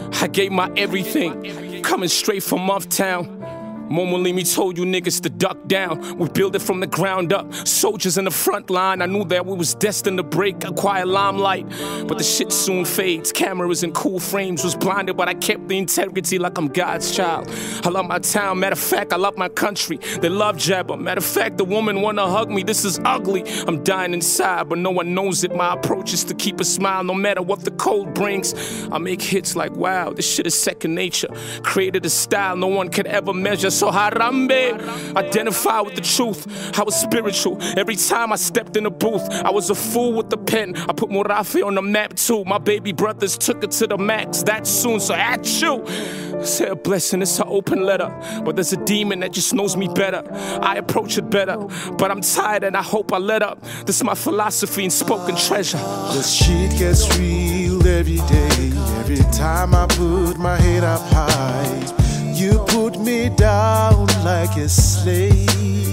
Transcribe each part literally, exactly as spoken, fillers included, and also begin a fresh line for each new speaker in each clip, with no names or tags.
I gave my everything, coming straight from Uptown. Momo Limi told you niggas to duck down. We build it from the ground up. Soldiers in the front line. I knew that we was destined to break, acquire limelight. But the shit soon fades. Cameras and cool frames. Was blinded, but I kept the integrity like I'm God's child. I love my town. Matter of fact, I love my country. They love Jabba. Matter of fact, the woman wanna hug me. This is ugly. I'm dying inside, but no one knows it. My approach is to keep a smile no matter what the cold brings. I make hits like, wow, this shit is second nature. Created a style no one could ever measure. So Harambe, identify with the truth. I was spiritual. Every time I stepped in the booth, I was a fool with the pen. I put Morafe on the map too. My baby brothers took it to the max that soon. So at you, say a blessing, it's an open letter. But there's a demon that just knows me better. I approach it better, but I'm tired and I hope I let up. This is my philosophy and spoken treasure.
The shit gets real every day. Every time I put my head up high, you put me down like a slave.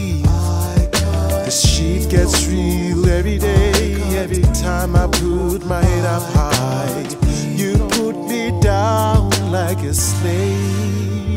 The shit gets real every day. Every time I put my head up high, you put me down like a slave.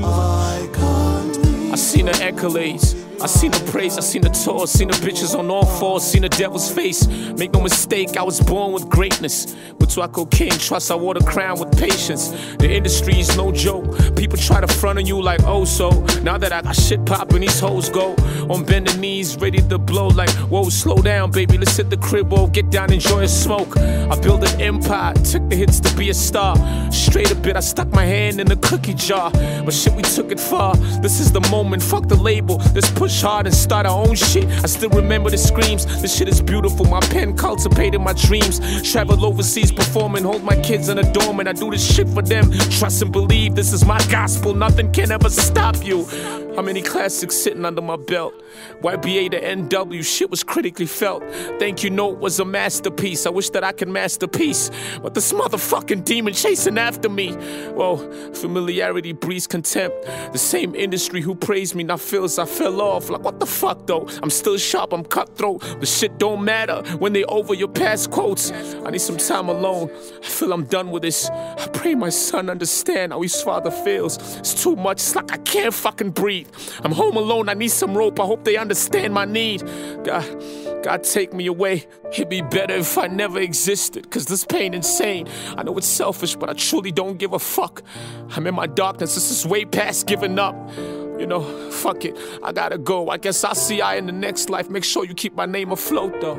I seen the accolades, I seen the praise, I seen the tour, seen the bitches on all fours, seen the devil's face. Make no mistake, I was born with greatness. With Tuaco King, trust I wore the crown with patience. The industry is no joke. People try to front on you like oh so. Now that I got shit poppin', these hoes go on bending knees, ready to blow like whoa, slow down, baby, let's hit the crib, oh, get down, enjoy a smoke. I built an empire, took the hits to be a star. Straight a bit, I stuck my hand in the cookie jar. But shit, we took it far. This is the moment, fuck the label. Let's push hard and start our own shit. I still remember the screams. This shit is beautiful. My pen cultivated my dreams. Travel overseas, performing, hold my kids in a dorm, and I do this shit for them. Trust and believe, this is my gospel. Nothing can ever stop you. How many classics sitting under my belt? Y B A to N W, shit was critically felt. Thank You Note was a masterpiece. I wish that I could masterpiece, but this motherfucking demon chasing after me. Well, familiarity breeds contempt. The same industry who praised me now feels I fell off. Like what the fuck though? I'm still sharp, I'm cutthroat, but shit don't matter when they over your past quotes. I need some time alone. I feel I'm done with this. I pray my son understand how his father feels. It's too much, it's like I can't fucking breathe. I'm home alone, I need some rope, I hope they understand my need. God, God take me away. It'd be better if I never existed, cause this pain insane. I know it's selfish, but I truly don't give a fuck. I'm in my darkness, this is way past giving up. You know, fuck it, I gotta go. I guess I'll see I in the next life. Make sure you keep my name afloat though.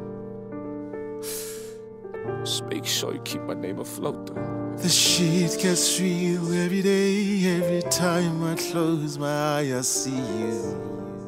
Just make sure you keep my name afloat though.
The shit gets real every day. Every time I close my eye, I see you.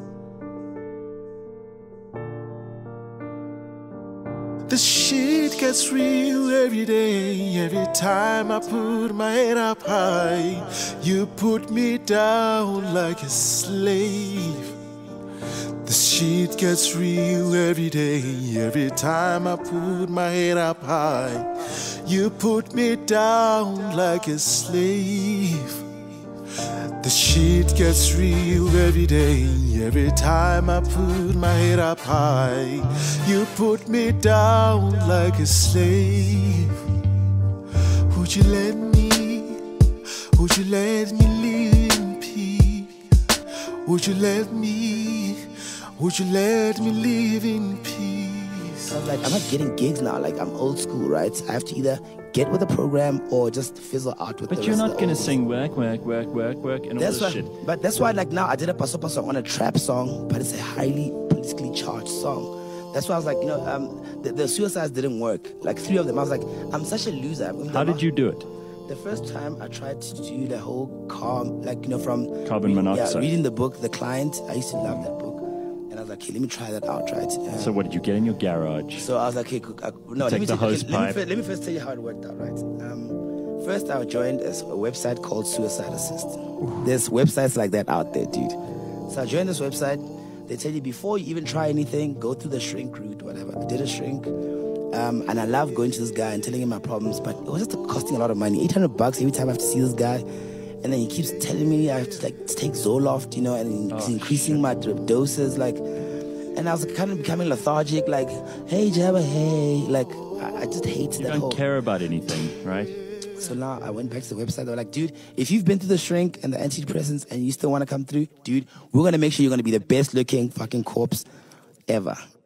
The shit gets real every day. Every time I put my head up high, you put me down like a slave. The shit gets real every day. Every time I put my head up high, you put me down like a slave. The shit gets real every day. Every time I put my head up high, you put me down like a slave. Would you let me, would you let me live in peace? Would you let me, would you let me live in peace?
I was like, I'm not getting gigs now. Like, I'm old school, right? I have to either get with the program or just fizzle out with
but
the
you're
rest
not
of the
going to
old
sing work, work, work, work, work, and all
that's
this
why,
shit.
But that's why, like, now I did a Paso Paso on a trap song, but it's a highly politically charged song. That's why I was like, you know, um, the, the suicides didn't work. Like, three of them. I was like, I'm such a loser. I'm
How did you do it?
The first time I tried to do the whole calm, like, you know, from
Carbon monoxide.
Yeah, reading the book, The Client. I used to love that book. And I was like, hey, let me try that out, right? Um,
so what did you get in your garage?
So I was like, hey, uh, no,
Take
let me,
the
take,
hose
okay, let, me
pipe.
first, let me first tell you how it worked out, right? Um, first, I joined a, a website called Suicide Assist. Ooh. There's websites like that out there, dude. So I joined this website. They tell you before you even try anything, go through the shrink route, whatever. I did a shrink. Um, and I love going to this guy and telling him my problems, but it was just costing a lot of money. eight hundred bucks every time I have to see this guy. And then he keeps telling me I have to like take Zoloft, you know, and he's oh, increasing shit. my doses, like. And I was kind of becoming lethargic, like, hey, Jabba, hey. Like, I, I just hate
you
that
don't
whole...
care about anything, right?
So now I went back to the website. They were like, dude, if you've been through the shrink and the antidepressants and you still want to come through, dude, we're going to make sure you're going to be the best looking fucking corpse ever.